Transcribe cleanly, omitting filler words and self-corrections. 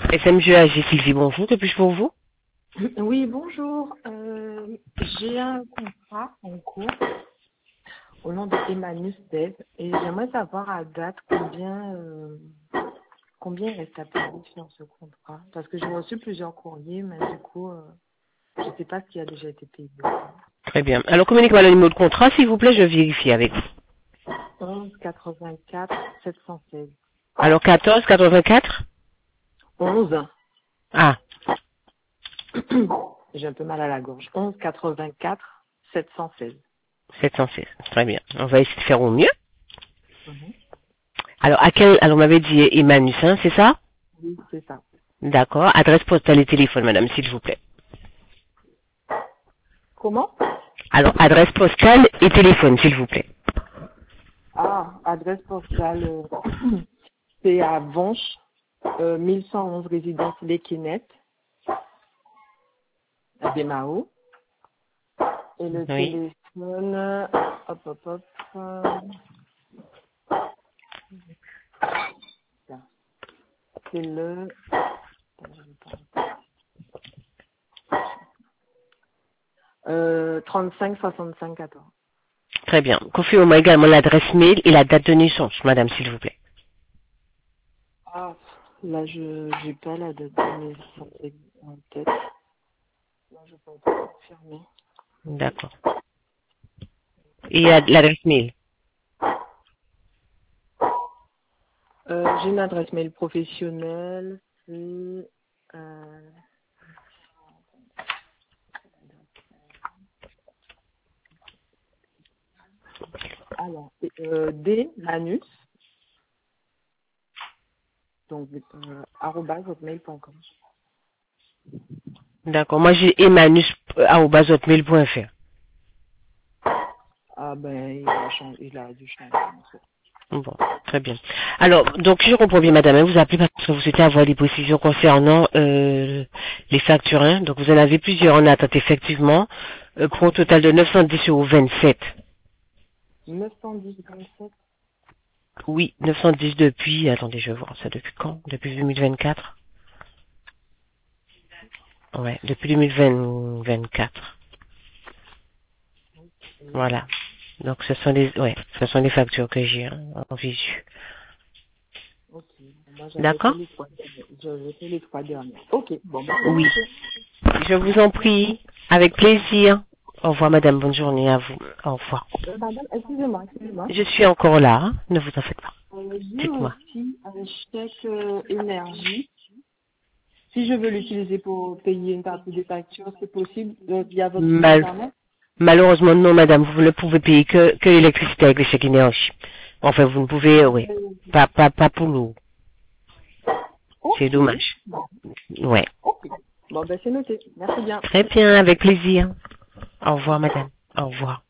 SMGAG Sylvie, bonjour, que puis-je pour vous? Oui, bonjour. J'ai un contrat en cours au nom de Emmanuel Dev et j'aimerais savoir à date combien il reste à payer sur ce contrat. Parce que j'ai reçu plusieurs courriers, mais du coup, je ne sais pas ce qui a déjà été payé. Très bien. Alors, communiquez-moi le numéro de contrat, s'il vous plaît, je vérifie avec vous. 11 84 716. Alors, 14, 84? 11. Ah, J'ai un peu mal à la gorge. 11 84 716. 716. Très bien. On va essayer de faire au mieux. Mhm. Alors, alors, on m'avait dit Emmanuel, hein, c'est ça? Oui, c'est ça. D'accord. Adresse postale et téléphone, madame, s'il vous plaît. Comment? Alors, adresse postale et téléphone, s'il vous plaît. Ah, adresse postale, c'est à Vanche, 1111 résidence Les Quinettes, à Desmao. Et le Oui. téléphone, hop, c'est le 35 65 14. Très bien. Confirmez-moi également l'adresse mail et la date de naissance, madame, s'il vous plaît. Ah, là, je n'ai pas la date de naissance en tête. Là, je peux pas confirmer. D'accord. Et l'adresse mail. J'ai une adresse mail professionnelle, c'est... Euh, alors, D Manus, donc @hotmail.com. D'accord. Moi, j'ai emmanus@hotmail.fr. Ah ben, il a dû changer. Bon, très bien. Alors, donc, je comprends bien, madame, hein, vous appelez parce que vous souhaitez avoir des précisions concernant les factures. Hein. Donc, vous en avez plusieurs en attente, effectivement, pour un total de 910,27 €. 910 27. Oui, 910 depuis, attendez, je vais voir ça depuis quand? Depuis 2024. Ouais, depuis 2024. Voilà. Donc, ce sont les factures que j'ai hein, en visu. Ok. Bon, moi, j'avais fait D'accord? les trois. J'avais fait les trois dernières. Ok. Bon, ben, c'est Oui. noté. Je vous en prie. Avec plaisir. Au revoir, madame. Bonne journée à vous. Au revoir. Madame, excusez-moi. Je suis encore là. Hein. Ne vous en faites pas. J'ai Dites-moi. aussi un chèque énergie. Si je veux l'utiliser pour payer une partie des factures, c'est possible via votre site Mal- internet? Malheureusement, non, madame. Vous ne pouvez payer que l'électricité avec le chèque énergie. Enfin, vous ne pouvez, oui. Pas pour l'eau. C'est Ok. dommage. Bon, Ouais. ok. Bon, ben, c'est noté. Merci bien. Très bien, avec plaisir. Au revoir, madame. Au revoir.